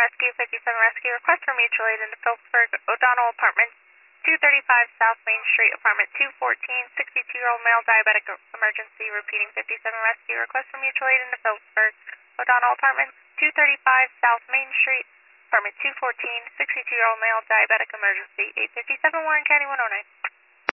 Rescue, 57 Rescue. Request for mutual aid in the Phillipsburg O'Donnell Apartments, 235 South Main Street, Apartment 214, 62-year-old male diabetic emergency. Repeating, 57 Rescue. Request for mutual aid in the Phillipsburg O'Donnell Apartments, 235 South Main Street, Apartment 214, 62-year-old male diabetic emergency. 857 Warren County 109.